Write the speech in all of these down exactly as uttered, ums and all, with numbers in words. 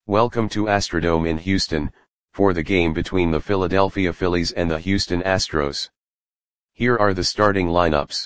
Welcome to Astrodome in Houston, for the game between the Philadelphia Phillies and the Houston Astros. Here are the starting lineups.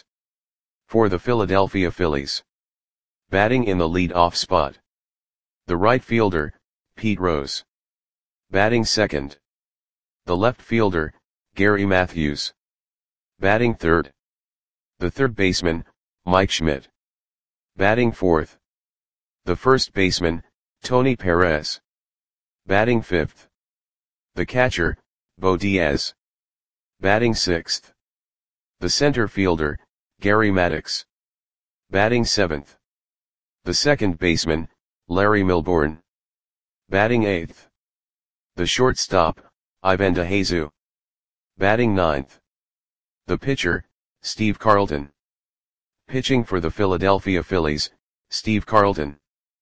For the Philadelphia Phillies. Batting in the lead-off spot. The right fielder, Pete Rose. Batting second. The left fielder, Gary Matthews. Batting third. The third baseman, Mike Schmidt. Batting fourth. The first baseman, Tony Perez. Batting fifth. The catcher, Bo Diaz. Batting sixth. The center fielder, Gary Maddox. Batting seventh. The second baseman, Larry Milbourne. Batting eighth. The shortstop, Ivan DeJesu. Batting ninth. The pitcher, Steve Carlton. Pitching for the Philadelphia Phillies, Steve Carlton.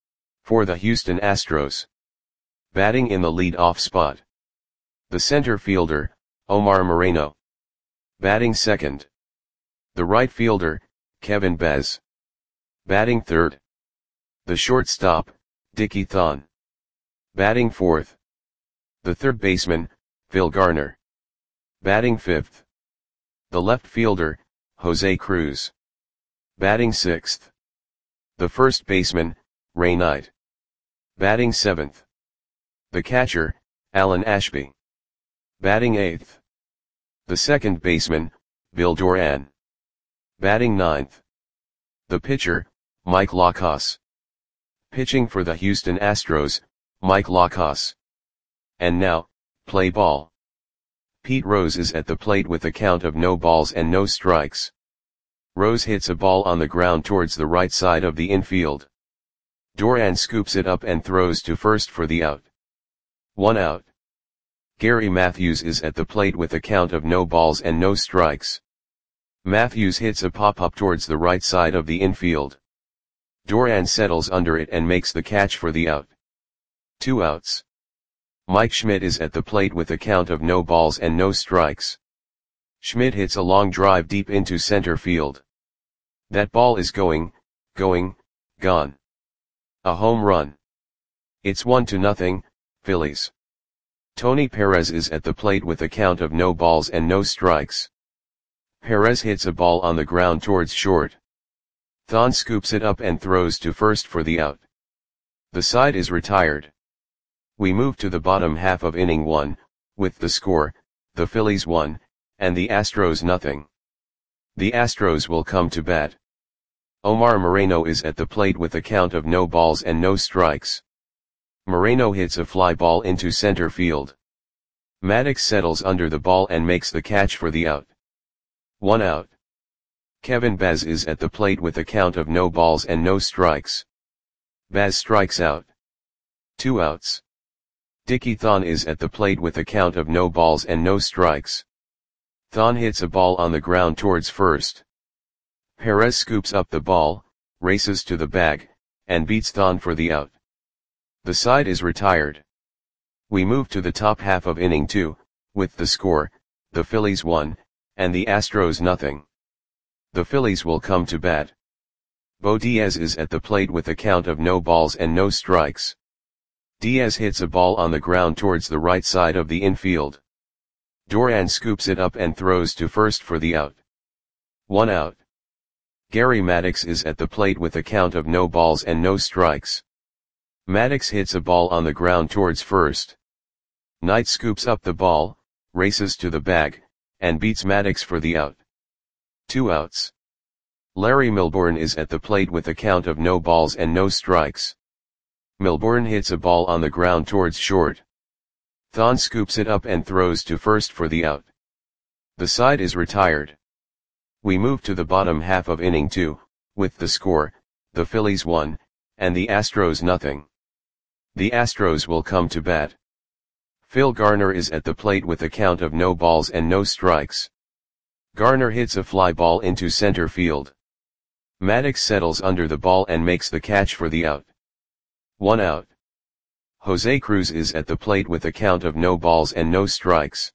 For the Houston Astros. Batting in the lead-off spot. The center fielder, Omar Moreno. Batting second. The right fielder, Kevin Bez. Batting third. The shortstop, Dickie Thon. Batting fourth. The third baseman, Phil Garner. Batting fifth. The left fielder, Jose Cruz. Batting sixth. The first baseman, Ray Knight. Batting seventh. The catcher, Alan Ashby. Batting eighth. The second baseman, Bill Doran. Batting ninth. The pitcher, Mike Lacos. Pitching for the Houston Astros, Mike Lacos. And now, play ball. Pete Rose is at the plate with a count of no balls and no strikes. Rose hits a ball on the ground towards the right side of the infield. Doran scoops it up and throws to first for the out. One out. Gary Matthews is at the plate with a count of no balls and no strikes. Matthews hits a pop-up towards the right side of the infield. Doran settles under it and makes the catch for the out. Two outs. Mike Schmidt is at the plate with a count of no balls and no strikes. Schmidt hits a long drive deep into center field. That ball is going, going, gone. A home run. It's one to nothing, Phillies. Tony Perez is at the plate with a count of no balls and no strikes. Perez hits a ball on the ground towards short. Thon scoops it up and throws to first for the out. The side is retired. We move to the bottom half of inning one, with the score, the Phillies one, and the Astros nothing. The Astros will come to bat. Omar Moreno is at the plate with a count of no balls and no strikes. Moreno hits a fly ball into center field. Maddox settles under the ball and makes the catch for the out. One out. Kevin Bez is at the plate with a count of no balls and no strikes. Bez strikes out. Two outs. Dickie Thon is at the plate with a count of no balls and no strikes. Thon hits a ball on the ground towards first. Perez scoops up the ball, races to the bag, and beats Thon for the out. The side is retired. We move to the top half of inning two, with the score, the Phillies one, and the Astros nothing. The Phillies will come to bat. Bo Diaz is at the plate with a count of no balls and no strikes. Diaz hits a ball on the ground towards the right side of the infield. Doran scoops it up and throws to first for the out. One out. Gary Maddox is at the plate with a count of no balls and no strikes. Maddox hits a ball on the ground towards first. Knight scoops up the ball, races to the bag, and beats Maddox for the out. Two outs. Larry Milbourne is at the plate with a count of no balls and no strikes. Milbourne hits a ball on the ground towards short. Thon scoops it up and throws to first for the out. The side is retired. We move to the bottom half of inning two, with the score, the Phillies one, and the Astros nothing. The Astros will come to bat. Phil Garner is at the plate with a count of no balls and no strikes. Garner hits a fly ball into center field. Maddox settles under the ball and makes the catch for the out. One out. Jose Cruz is at the plate with a count of no balls and no strikes.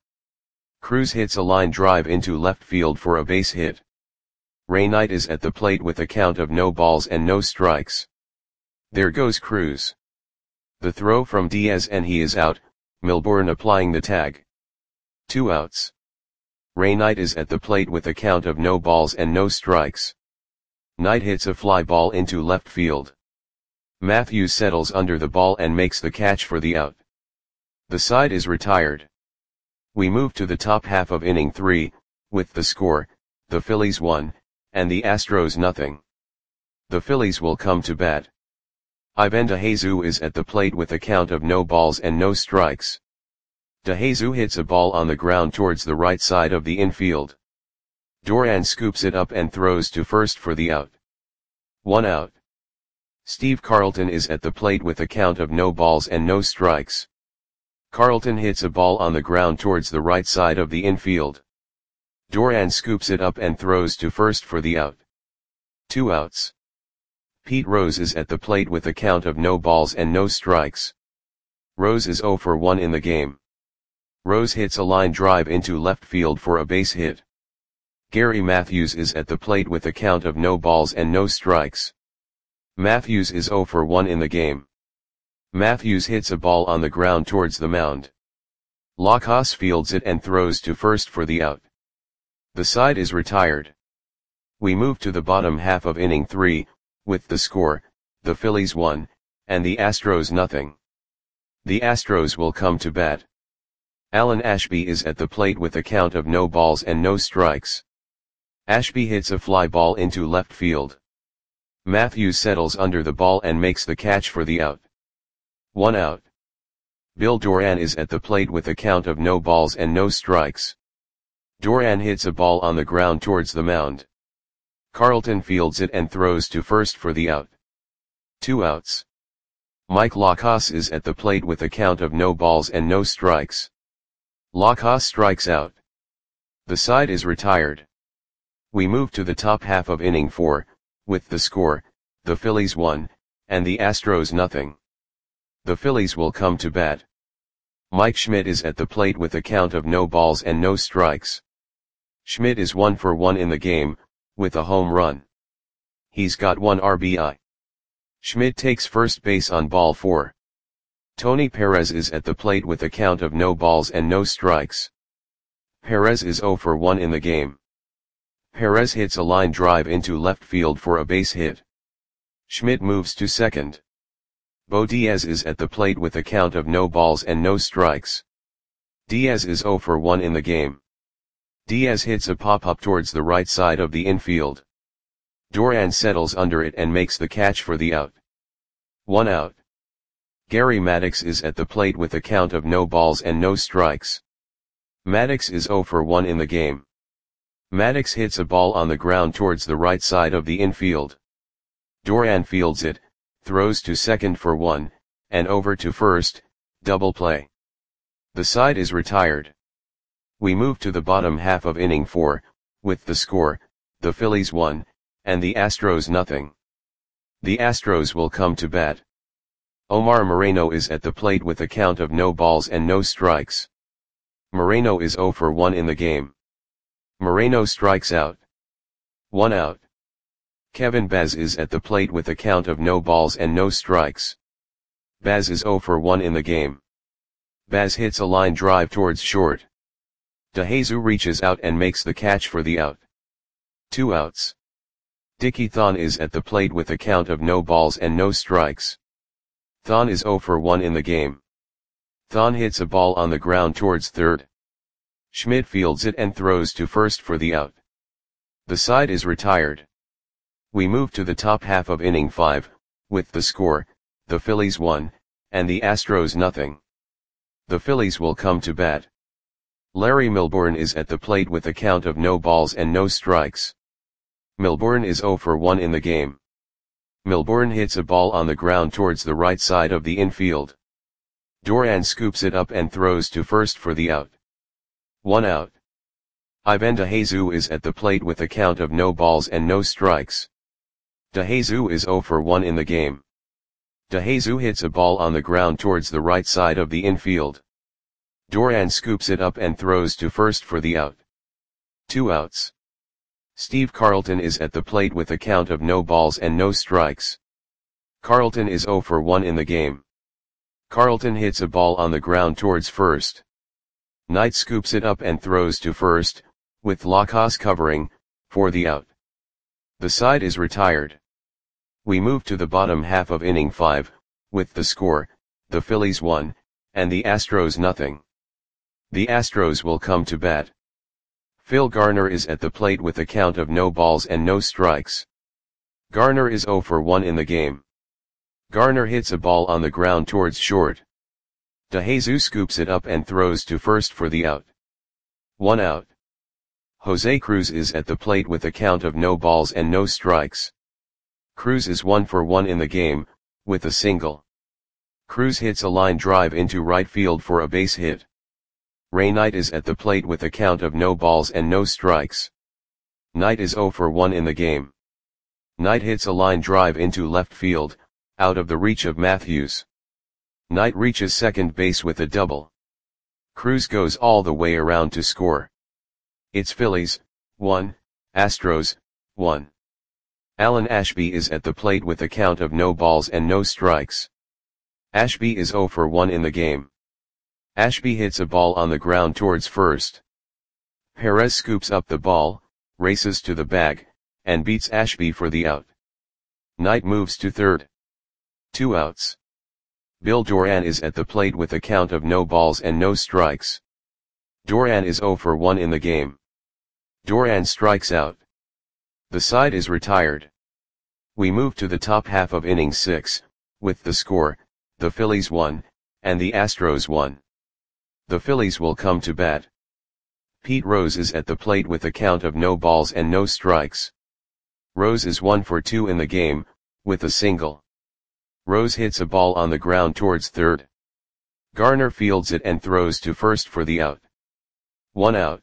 Cruz hits a line drive into left field for a base hit. Ray Knight is at the plate with a count of no balls and no strikes. There goes Cruz. The throw from Diaz and he is out, Milbourne applying the tag. Two outs. Ray Knight is at the plate with a count of no balls and no strikes. Knight hits a fly ball into left field. Matthews settles under the ball and makes the catch for the out. The side is retired. We move to the top half of inning three, with the score, the Phillies one, and the Astros nothing. The Phillies will come to bat. Ivan DeJesus is at the plate with a count of no balls and no strikes. DeJesus hits a ball on the ground towards the right side of the infield. Duran scoops it up and throws to first for the out. One out. Steve Carlton is at the plate with a count of no balls and no strikes. Carlton hits a ball on the ground towards the right side of the infield. Duran scoops it up and throws to first for the out. Two outs. Pete Rose is at the plate with a count of no balls and no strikes. Rose is oh for one in the game. Rose hits a line drive into left field for a base hit. Gary Matthews is at the plate with a count of no balls and no strikes. Matthews is oh for one in the game. Matthews hits a ball on the ground towards the mound. Lacrosse fields it and throws to first for the out. The side is retired. We move to the bottom half of inning three, with the score, the Phillies one, and the Astros nothing. The Astros will come to bat. Alan Ashby is at the plate with a count of no balls and no strikes. Ashby hits a fly ball into left field. Matthews settles under the ball and makes the catch for the out. One out. Bill Duran is at the plate with a count of no balls and no strikes. Duran hits a ball on the ground towards the mound. Carlton fields it and throws to first for the out. Two outs. Mike Lacrosse is at the plate with a count of no balls and no strikes. Lacrosse strikes out. The side is retired. We move to the top half of inning four, with the score, the Phillies one, and the Astros nothing. The Phillies will come to bat. Mike Schmidt is at the plate with a count of no balls and no strikes. Schmidt is one for one in the game, with a home run. He's got one R B I. Schmidt takes first base on ball four. Tony Perez is at the plate with a count of no balls and no strikes. Perez is oh for one in the game. Perez hits a line drive into left field for a base hit. Schmidt moves to second. Bo Diaz is at the plate with a count of no balls and no strikes. Diaz is oh for one in the game. Diaz hits a pop-up towards the right side of the infield. Duran settles under it and makes the catch for the out. One out. Gary Maddox is at the plate with a count of no balls and no strikes. Maddox is oh for one in the game. Maddox hits a ball on the ground towards the right side of the infield. Duran fields it, throws to second for one, and over to first, double play. The side is retired. We move to the bottom half of inning four, with the score, the Phillies one, and the Astros nothing. The Astros will come to bat. Omar Moreno is at the plate with a count of no balls and no strikes. Moreno is oh for one in the game. Moreno strikes out. One out. Kevin Baz is at the plate with a count of no balls and no strikes. Baz is oh for one in the game. Baz hits a line drive towards short. DeJesus reaches out and makes the catch for the out. Two outs. Dickie Thon is at the plate with a count of no balls and no strikes. Thon is oh for one in the game. Thon hits a ball on the ground towards third. Schmidt fields it and throws to first for the out. The side is retired. We move to the top half of inning five, with the score, the Phillies one, and the Astros nothing. The Phillies will come to bat. Larry Milbourne is at the plate with a count of no balls and no strikes. Milbourne is oh for one in the game. Milbourne hits a ball on the ground towards the right side of the infield. Duran scoops it up and throws to first for the out. One out. Ivan DeJesus is at the plate with a count of no balls and no strikes. DeJesus is oh for one in the game. DeJesus hits a ball on the ground towards the right side of the infield. Duran scoops it up and throws to first for the out. Two outs. Steve Carlton is at the plate with a count of no balls and no strikes. Carlton is oh for one in the game. Carlton hits a ball on the ground towards first. Knight scoops it up and throws to first, with Lacas covering, for the out. The side is retired. We move to the bottom half of inning five, with the score, the Phillies one, and the Astros nothing. The Astros will come to bat. Phil Garner is at the plate with a count of no balls and no strikes. Garner is oh for one in the game. Garner hits a ball on the ground towards short. DeJesus scoops it up and throws to first for the out. One out. Jose Cruz is at the plate with a count of no balls and no strikes. Cruz is one for one in the game, with a single. Cruz hits a line drive into right field for a base hit. Ray Knight is at the plate with a count of no balls and no strikes. Knight is oh for one in the game. Knight hits a line drive into left field, out of the reach of Matthews. Knight reaches second base with a double. Cruz goes all the way around to score. It's Phillies, one, Astros, one. Alan Ashby is at the plate with a count of no balls and no strikes. Ashby is oh for one in the game. Ashby hits a ball on the ground towards first. Perez scoops up the ball, races to the bag, and beats Ashby for the out. Knight moves to third. Two outs. Bill Doran is at the plate with a count of no balls and no strikes. Doran is oh for one in the game. Doran strikes out. The side is retired. We move to the top half of inning six, with the score, the Phillies one, and the Astros one. The Phillies will come to bat. Pete Rose is at the plate with a count of no balls and no strikes. Rose is one for two in the game, with a single. Rose hits a ball on the ground towards third. Garner fields it and throws to first for the out. One out.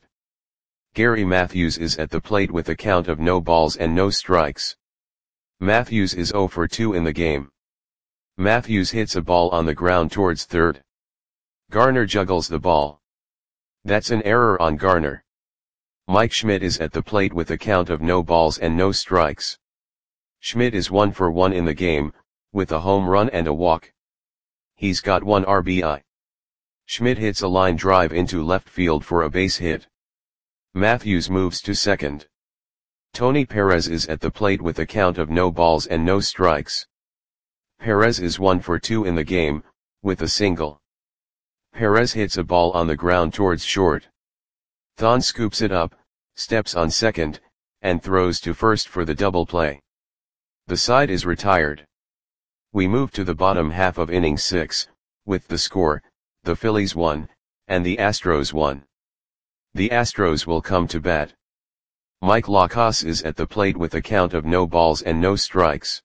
Gary Matthews is at the plate with a count of no balls and no strikes. Matthews is oh for two in the game. Matthews hits a ball on the ground towards third. Garner juggles the ball. That's an error on Garner. Mike Schmidt is at the plate with a count of no balls and no strikes. Schmidt is one for one in the game, with a home run and a walk. He's got one R B I. Schmidt hits a line drive into left field for a base hit. Matthews moves to second. Tony Perez is at the plate with a count of no balls and no strikes. Perez is one for two in the game, with a single. Perez hits a ball on the ground towards short. Thon scoops it up, steps on second, and throws to first for the double play. The side is retired. We move to the bottom half of inning six, with the score, the Phillies one, and the Astros one. The Astros will come to bat. Mike Lacas is at the plate with a count of no balls and no strikes.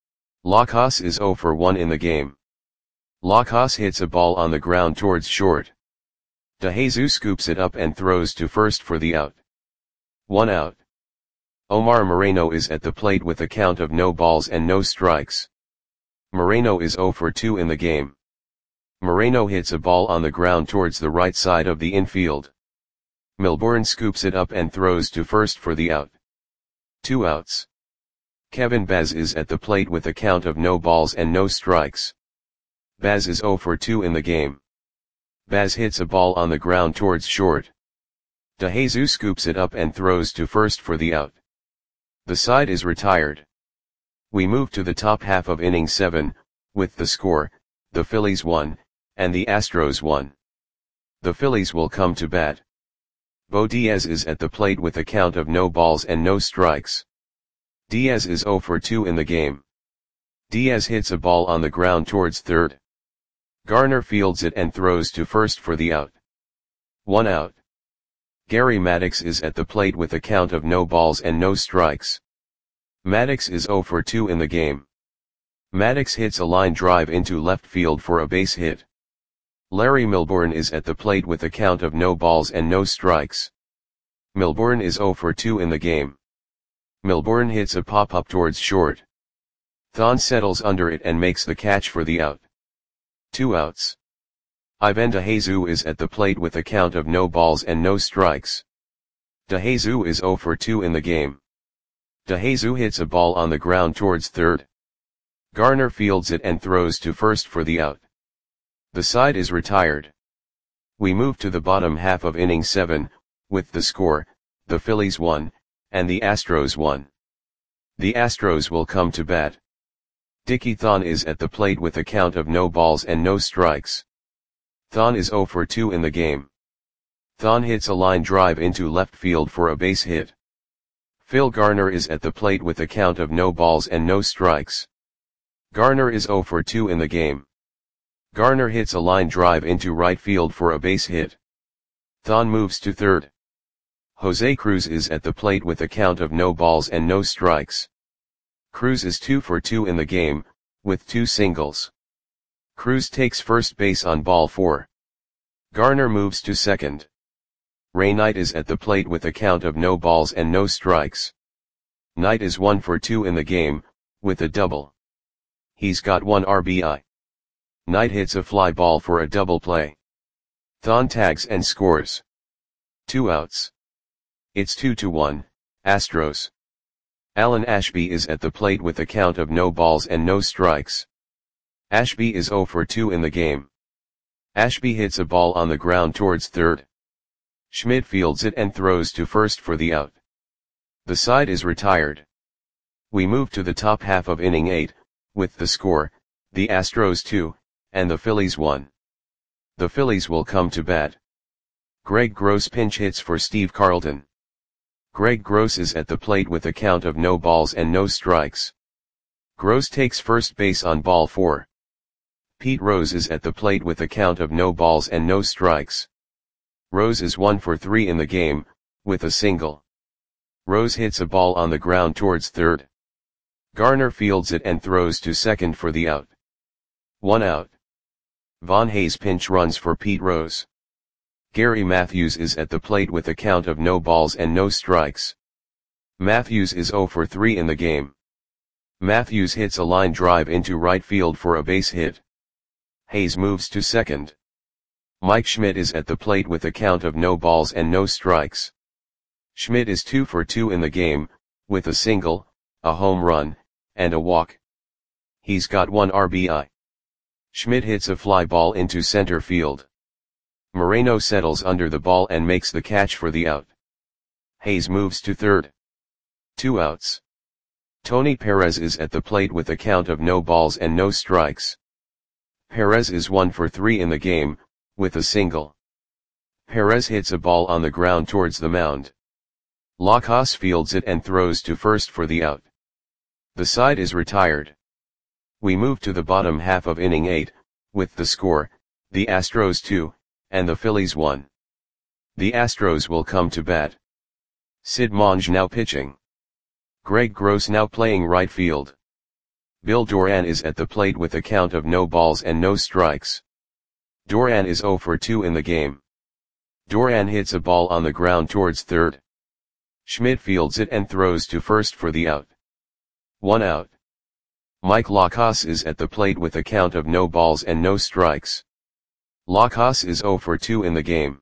Lacas is oh for one in the game. Lacas hits a ball on the ground towards short. DeJesus scoops it up and throws to first for the out. One out. Omar Moreno is at the plate with a count of no balls and no strikes. Moreno is oh for two in the game. Moreno hits a ball on the ground towards the right side of the infield. Milbourne scoops it up and throws to first for the out. Two outs. Kevin Baz is at the plate with a count of no balls and no strikes. Baz is oh for two in the game. Baz hits a ball on the ground towards short. DeJesus scoops it up and throws to first for the out. The side is retired. We move to the top half of inning seven, with the score, the Phillies one, and the Astros one. The Phillies will come to bat. Bo Diaz is at the plate with a count of no balls and no strikes. Diaz is oh for two in the game. Diaz hits a ball on the ground towards third. Garner fields it and throws to first for the out. One out. Gary Maddox is at the plate with a count of no balls and no strikes. Maddox is oh for two in the game. Maddox hits a line drive into left field for a base hit. Larry Milbourne is at the plate with a count of no balls and no strikes. Milbourne is oh for two in the game. Milbourne hits a pop-up towards short. Thon settles under it and makes the catch for the out. Two outs. Ivan DeJesus is at the plate with a count of no balls and no strikes. DeJesus is oh for two in the game. DeJesus hits a ball on the ground towards third. Garner fields it and throws to first for the out. The side is retired. We move to the bottom half of inning seven, with the score, the Phillies one, and the Astros one. The Astros will come to bat. Dickie Thon is at the plate with a count of no balls and no strikes. Thon is oh for two in the game. Thon hits a line drive into left field for a base hit. Phil Garner is at the plate with a count of no balls and no strikes. Garner is oh for two in the game. Garner hits a line drive into right field for a base hit. Thon moves to third. Jose Cruz is at the plate with a count of no balls and no strikes. Cruz is two for two in the game, with two singles. Cruz takes first base on ball four. Garner moves to second. Ray Knight is at the plate with a count of no balls and no strikes. Knight is one for two in the game, with a double. He's got one R B I. Knight hits a fly ball for a double play. Thon tags and scores. Two outs. It's two to one, Astros. Alan Ashby is at the plate with a count of no balls and no strikes. Ashby is oh for two in the game. Ashby hits a ball on the ground towards third. Schmidt fields it and throws to first for the out. The side is retired. We move to the top half of inning eight, with the score, the Astros two, and the Phillies one. The Phillies will come to bat. Greg Gross pinch hits for Steve Carlton. Greg Gross is at the plate with a count of no balls and no strikes. Gross takes first base on ball four. Pete Rose is at the plate with a count of no balls and no strikes. Rose is one for three in the game, with a single. Rose hits a ball on the ground towards third. Garner fields it and throws to second for the out. One out. Von Hayes pinch runs for Pete Rose. Gary Matthews is at the plate with a count of no balls and no strikes. Matthews is oh for three in the game. Matthews hits a line drive into right field for a base hit. Hayes moves to second. Mike Schmidt is at the plate with a count of no balls and no strikes. Schmidt is two for two in the game, with a single, a home run, and a walk. He's got one R B I. Schmidt hits a fly ball into center field. Moreno settles under the ball and makes the catch for the out. Hayes moves to third. Two outs. Tony Perez is at the plate with a count of no balls and no strikes. Perez is one for three in the game, with a single. Perez hits a ball on the ground towards the mound. Lacas fields it and throws to first for the out. The side is retired. We move to the bottom half of inning eight, with the score, the Astros two, and the Phillies one. The Astros will come to bat. Sid Monge now pitching. Greg Gross now playing right field. Bill Doran is at the plate with a count of no balls and no strikes. Doran is oh for two in the game. Doran hits a ball on the ground towards third. Schmidt fields it and throws to first for the out. One out. Mike Lacas is at the plate with a count of no balls and no strikes. Lacas is oh for two in the game.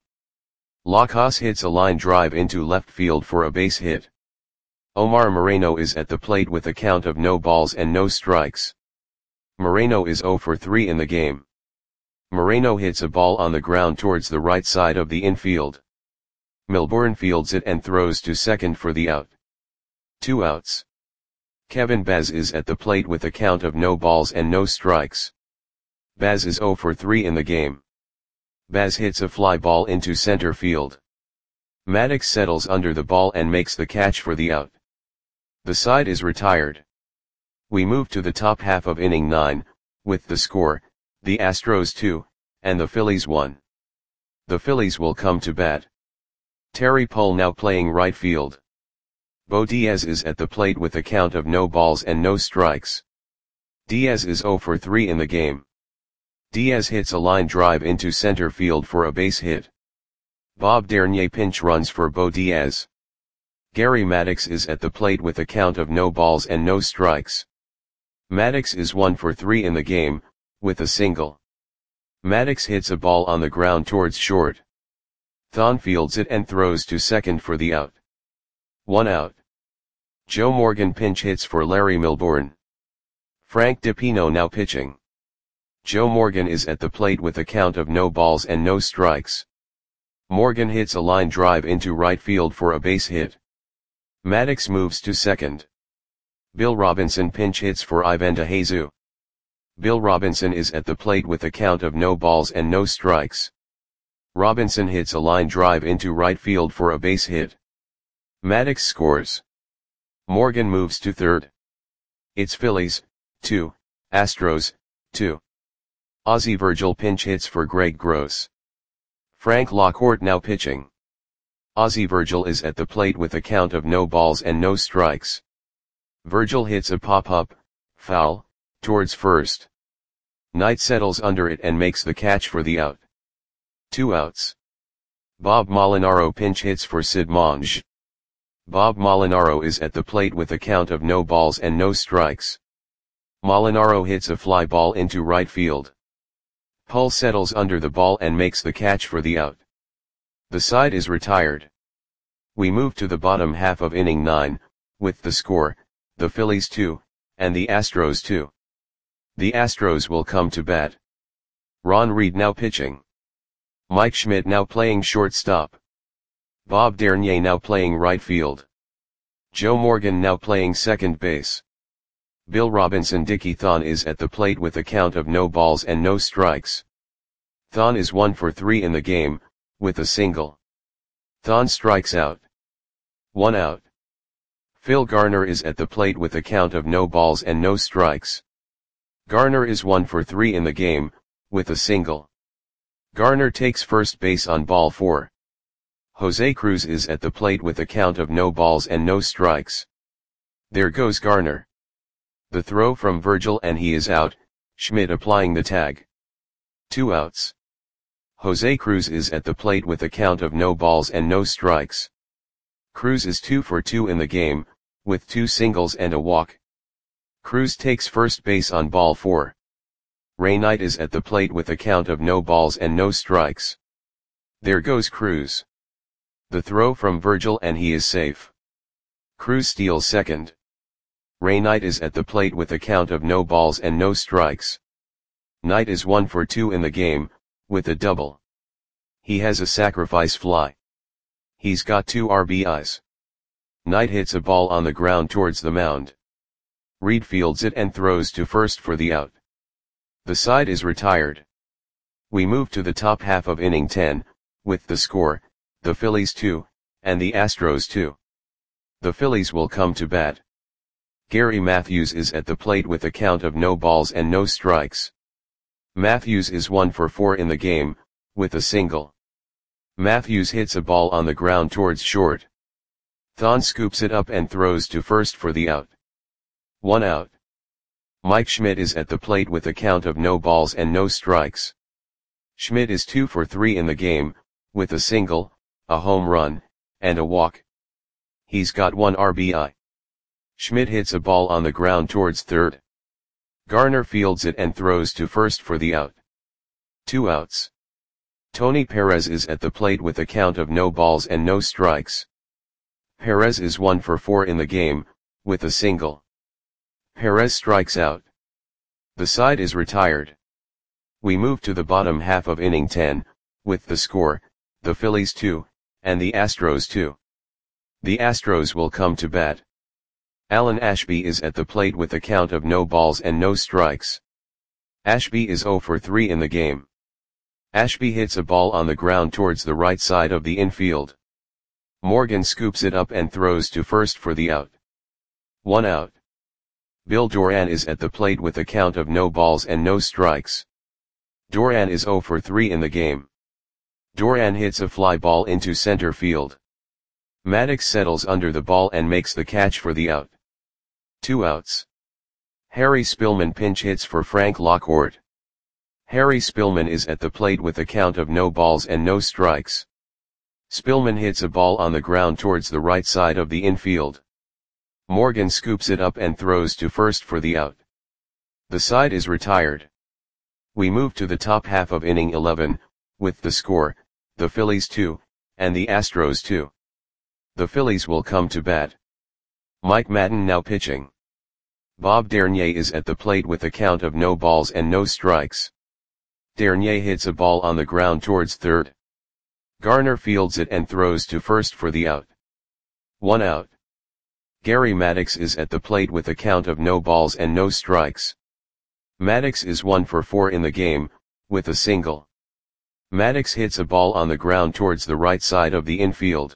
Lacas hits a line drive into left field for a base hit. Omar Moreno is at the plate with a count of no balls and no strikes. Moreno is oh for three in the game. Moreno hits a ball on the ground towards the right side of the infield. Milbourne fields it and throws to second for the out. Two outs. Kevin Baz is at the plate with a count of no balls and no strikes. Baz is oh for three in the game. Baz hits a fly ball into center field. Maddox settles under the ball and makes the catch for the out. The side is retired. We move to the top half of inning nine, with the score, the Astros two, and the Phillies one. The Phillies will come to bat. Terry Pohl now playing right field. Bo Diaz is at the plate with a count of no balls and no strikes. Diaz is oh for three in the game. Diaz hits a line drive into center field for a base hit. Bob Dernier pinch runs for Bo Diaz. Gary Maddox is at the plate with a count of no balls and no strikes. Maddox is one for three in the game, with a single. Maddox hits a ball on the ground towards short. Thon fields it and throws to second for the out. One out. Joe Morgan pinch hits for Larry Milbourne. Frank DiPino now pitching. Joe Morgan is at the plate with a count of no balls and no strikes. Morgan hits a line drive into right field for a base hit. Maddox moves to second. Bill Robinson pinch hits for Ivan DeJesus. Bill Robinson is at the plate with a count of no balls and no strikes. Robinson hits a line drive into right field for a base hit. Maddox scores. Morgan moves to third. It's Phillies, two, Astros, two. Ozzie Virgil pinch hits for Greg Gross. Frank Lockhart now pitching. Ozzie Virgil is at the plate with a count of no balls and no strikes. Virgil hits a pop-up, foul, towards first. Knight settles under it and makes the catch for the out. Two outs. Bob Molinaro pinch hits for Sid Monge. Bob Molinaro is at the plate with a count of no balls and no strikes. Molinaro hits a fly ball into right field. Pull settles under the ball and makes the catch for the out. The side is retired. We move to the bottom half of inning nine, with the score, the Phillies two, and the Astros two. The Astros will come to bat. Ron Reed now pitching. Mike Schmidt now playing shortstop. Bob Dernier now playing right field. Joe Morgan now playing second base. Bill Robinson Dickie Thon is at the plate with a count of no balls and no strikes. Thon is one for three in the game, with a single. Thon strikes out. One out. Phil Garner is at the plate with a count of no balls and no strikes. Garner is one for three in the game, with a single. Garner takes first base on ball four. Jose Cruz is at the plate with a count of no balls and no strikes. There goes Garner. The throw from Virgil and he is out, Schmidt applying the tag. Two outs. Jose Cruz is at the plate with a count of no balls and no strikes. Cruz is two for two in the game, with two singles and a walk. Cruz takes first base on ball four. Ray Knight is at the plate with a count of no balls and no strikes. There goes Cruz. The throw from Virgil and he is safe. Cruz steals second. Ray Knight is at the plate with a count of no balls and no strikes. Knight is one for two in the game, with a double. He has a sacrifice fly. He's got two R B Is. Knight hits a ball on the ground towards the mound. Reed fields it and throws to first for the out. The side is retired. We move to the top half of inning ten, with the score, the Phillies two, and the Astros two. The Phillies will come to bat. Gary Matthews is at the plate with a count of no balls and no strikes. Matthews is one for four in the game, with a single. Matthews hits a ball on the ground towards short. Thon scoops it up and throws to first for the out. One out. Mike Schmidt is at the plate with a count of no balls and no strikes. Schmidt is two for three in the game, with a single, a home run, and a walk. He's got one R B I. Schmidt hits a ball on the ground towards third. Garner fields it and throws to first for the out. Two outs. Tony Perez is at the plate with a count of no balls and no strikes. Perez is one for four in the game, with a single. Perez strikes out. The side is retired. We move to the bottom half of inning ten, with the score, the Phillies two, and the Astros two. The Astros will come to bat. Alan Ashby is at the plate with a count of no balls and no strikes. Ashby is zero for three in the game. Ashby hits a ball on the ground towards the right side of the infield. Morgan scoops it up and throws to first for the out. One out. Bill Doran is at the plate with a count of no balls and no strikes. Doran is zero for three in the game. Doran hits a fly ball into center field. Maddox settles under the ball and makes the catch for the out. Two outs. Harry Spillman pinch hits for Frank Lockhart. Harry Spillman is at the plate with a count of no balls and no strikes. Spillman hits a ball on the ground towards the right side of the infield. Morgan scoops it up and throws to first for the out. The side is retired. We move to the top half of inning eleven, with the score, the Phillies two, and the Astros two. The Phillies will come to bat. Mike Madden now pitching. Bob Dernier is at the plate with a count of no balls and no strikes. Dernier hits a ball on the ground towards third. Garner fields it and throws to first for the out. One out. Gary Maddox is at the plate with a count of no balls and no strikes. Maddox is one for four in the game, with a single. Maddox hits a ball on the ground towards the right side of the infield.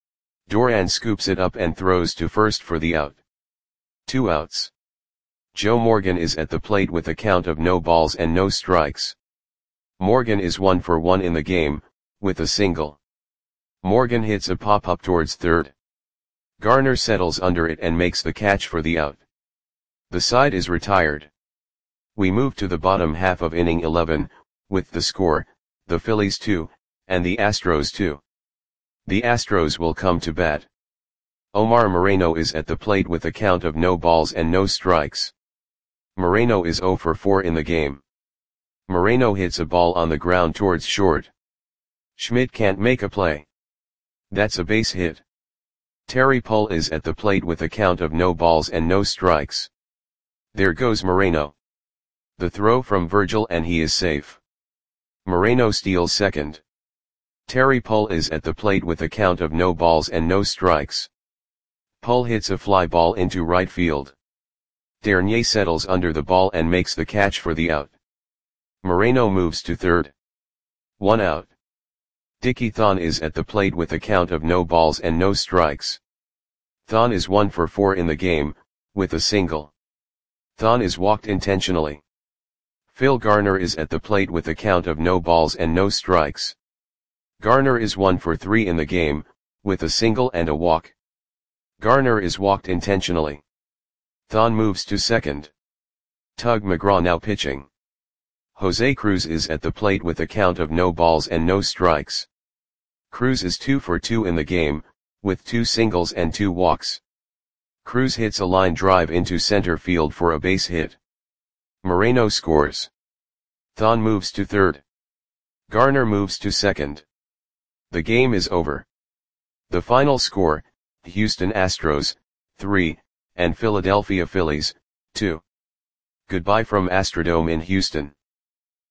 Doran scoops it up and throws to first for the out. Two outs. Joe Morgan is at the plate with a count of no balls and no strikes. Morgan is one for one in the game, with a single. Morgan hits a pop-up towards third. Garner settles under it and makes the catch for the out. The side is retired. We move to the bottom half of inning eleven, with the score, the Phillies two, and the Astros two. The Astros will come to bat. Omar Moreno is at the plate with a count of no balls and no strikes. Moreno is zero for four in the game. Moreno hits a ball on the ground towards short. Schmidt can't make a play. That's a base hit. Terry Pull is at the plate with a count of no balls and no strikes. There goes Moreno. The throw from Virgil and he is safe. Moreno steals second. Terry Pull is at the plate with a count of no balls and no strikes. Pull hits a fly ball into right field. Dernier settles under the ball and makes the catch for the out. Moreno moves to third. One out. Dickie Thon is at the plate with a count of no balls and no strikes. Thon is one for four in the game, with a single. Thon is walked intentionally. Phil Garner is at the plate with a count of no balls and no strikes. Garner is one for three in the game, with a single and a walk. Garner is walked intentionally. Thon moves to second. Tug McGraw now pitching. Jose Cruz is at the plate with a count of no balls and no strikes. Cruz is two for two in the game, with two singles and two walks. Cruz hits a line drive into center field for a base hit. Moreno scores. Thon moves to third. Garner moves to second. The game is over. The final score, Houston Astros, three, and Philadelphia Phillies, two. Goodbye from Astrodome in Houston.